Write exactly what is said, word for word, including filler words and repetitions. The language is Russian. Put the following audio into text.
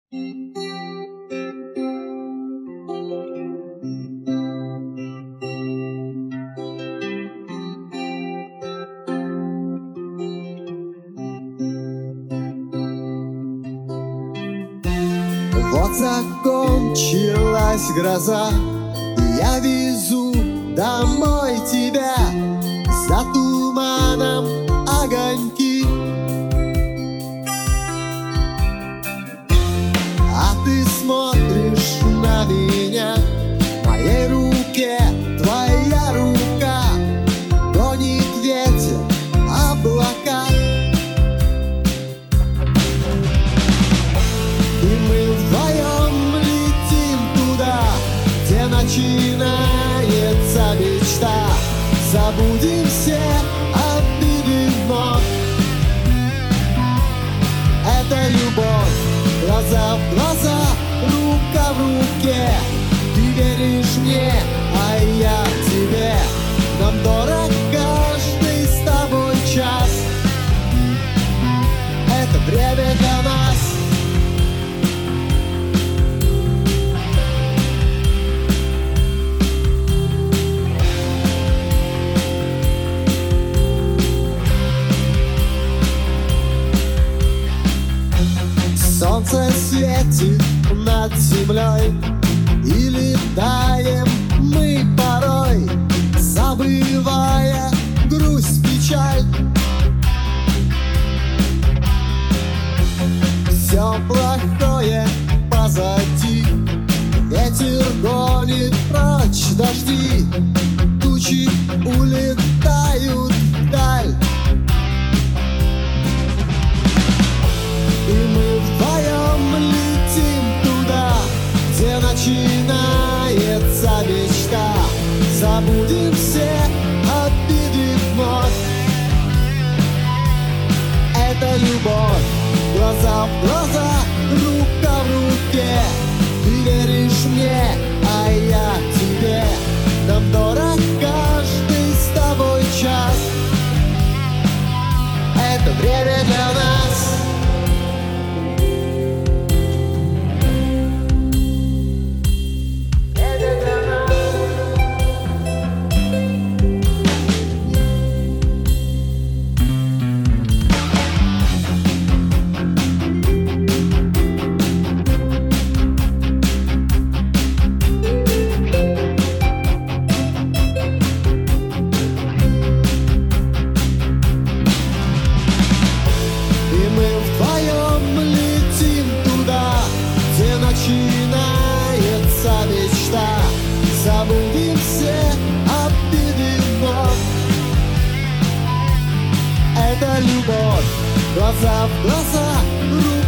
Вот закончилась гроза, и я везу домой тебя. За туманом огоньки, а ты смотришь на меня. В моей руке твоя рука, гонит ветер облака. И мы вдвоем летим туда, где начинается мечта. Забудем все обиды вновь. Это любовь, глаза в глаза, рука в руке. Ты веришь мне, а я тебе. Нам дорог каждый с тобой час. Это время для нас. Солнце светит над землей, и летаем мы порой, забывая грусть, печаль. Все плохое позади, ветер гонит прочь дожди, тучи улетают вдаль. И мы вдвоем летим туда, где начинается мечта. Забудем все обиды вновь. Это любовь, глаза в глаза, рука в руке. Ты веришь мне, а я тебе. Нам дорог каждый с тобой час. Это время для нас. Начинается мечта. Забудем все обиды вновь. Это любовь, глаза в глаза, рука